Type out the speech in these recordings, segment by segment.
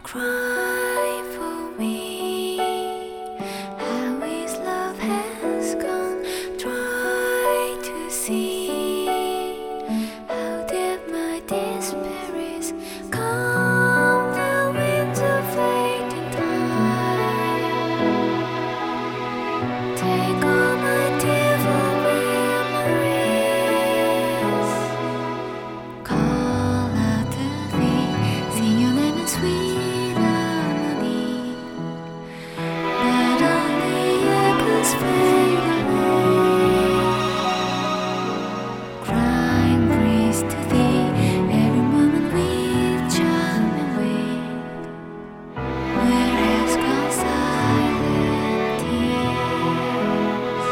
cry for me. How his love has gone. Try to see how deep my despair is. Calm the winds of fate and time. Take all my tearful memories. Call out to thee, sing your name in sweet harmony. But only echoes fade away. Crying praise to thee, every moment with charm and wait. Where has gone silent tears?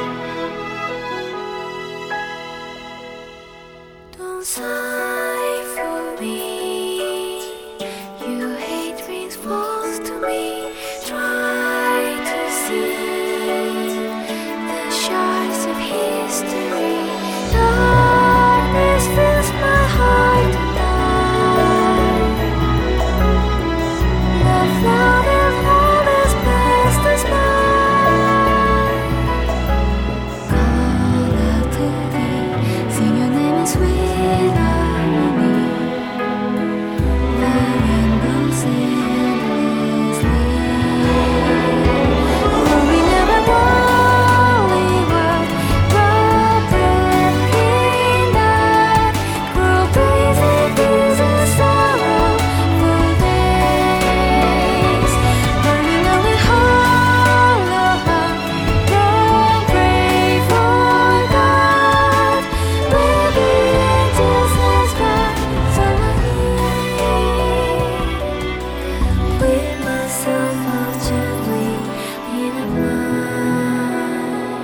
Don't sigh for me. Your hate rings false to me. Try to see the shards of history. Darkness fills my heart and the flood of love has passed us by. Call out to thee, sing your name in sweet harmony. The wind blows endlessly. Roaring of a lonely world, raw breath in night, cruel days and tears and sorrowful days. Burning away hollow heart, don't pray for God. Where the angels has gone, so with myself out gently in a blind.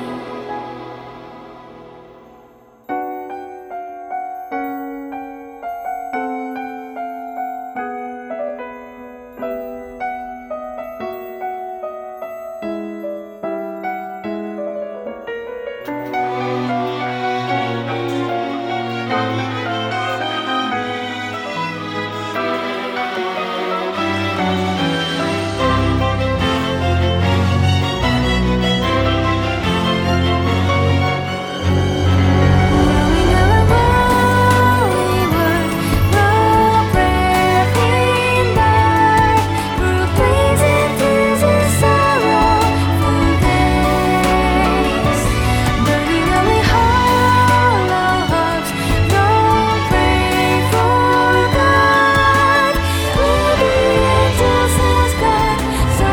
Roaring of a lonely world, raw breath in night, cruel days and tears and sorrowful days. Burning away hollow hearts, don't pray for God. Where the angels has gone, so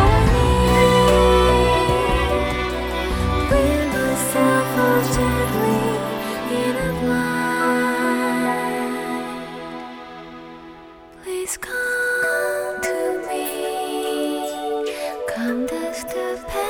with myself out gently in a blind. Please come to me, come dust of